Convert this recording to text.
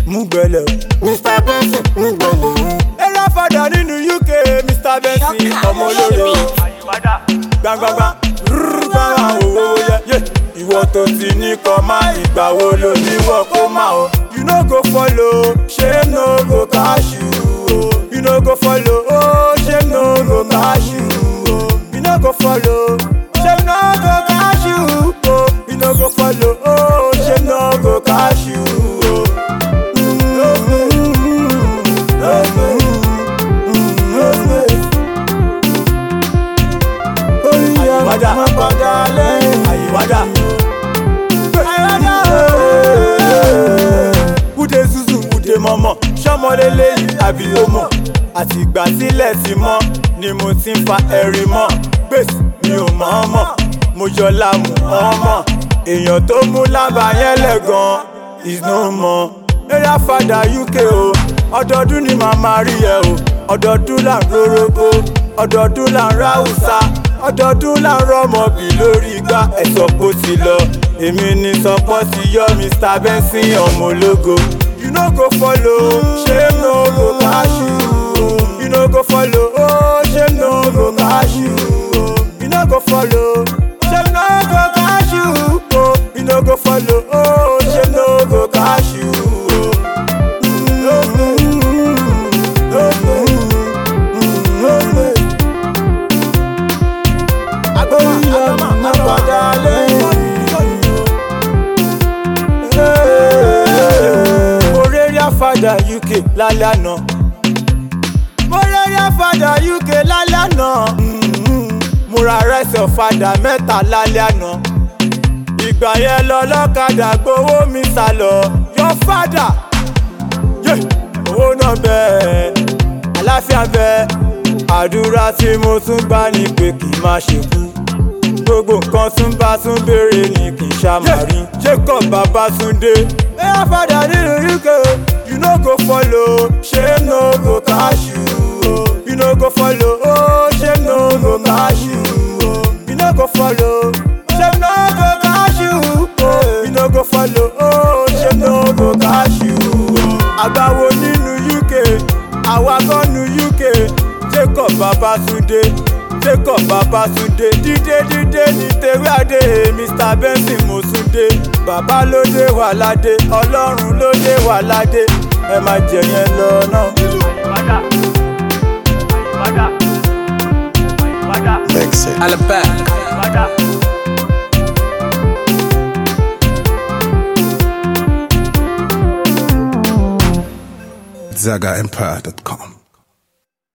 Mugbele, Mr. Benson, Mugbele. Era father nínú UK, Mr. Benson, ọmọ olóore. Gbangbangba, rúrúgbàrà owó yẹ. Ìwọ tó ti ní kọ́ máa ìgbà wo ló ní wọ́n kó máa o. You no go follow, shame no go catch you. You no go follow, oh shame no go catch you. You no go follow, shame no go catch you. Oh, you no go follow, oh shame no go catch you. Àyíwádà, àyíwádà. Ude zuzu, ude mọ̀mọ̀, ṣọ́mọlélé yìí àbí ọmọ. Àtìgbà sílẹ̀ ti mọ́ ni mo ti ń fa ẹ̀rí mọ́. Gbèsè mi ò mọ̀ ọ́ mọ̀, mo yọ lámù ọmọ. Èèyàn tó mú lábà yẹn lẹ́gàn is no more. Era father UK o, ọdọọdún ni màmá rí ẹ o. Ọdọọdún là ń rórógbó, ọdọọdún là ń ráùsá. Ọdọọdún là ń rọmọbì lórí igbá ẹ̀sọ́ bó ti lọ. Èmi ni sọpọ́ ti yọ Mr. Benson ọmọ ológo. You no go follow, shame no go catch you. You no go follow, oh shame no go catch you. You no go follow, shame no go catch you. Oh, you no go follow, oh shame no go catch you. Father UK lálẹ́ àná. Morelia father UK lálẹ́ àná. Mo ra rice ọ̀fadà mẹ́ta lálẹ́ àná. Ìgbà yẹn lọ lọ́kadà gbowó mi sálọ. Your father, owó náà bẹ́ẹ̀, àlàáfíà bẹ́ẹ̀. Àdúrà tí mo tún gbà ní pé kì í má ṣe kú. Gbogbo nǹkan tún bá tún béèrè ní kì í ṣàmárì. Jacob Babatunde, Era father nínú UK. You no go follow, shame no go catch you. You no go follow, oh shame no go catch you. You no go follow, shame no go catch you. You no go follow, oh shame no go catch you. Àgbàwo nínú UK, àwa gan nu UK. Jacob Babatunde, Jacob Babatunde. Dídé ní tewé adé, Mr. Benson Motunde. Bàbá ló dé wà ládé, Ọlọ́run ló dé wà ládé. Ẹ má jẹ yẹn lọ náà. Alaba. ZagaEmpire.com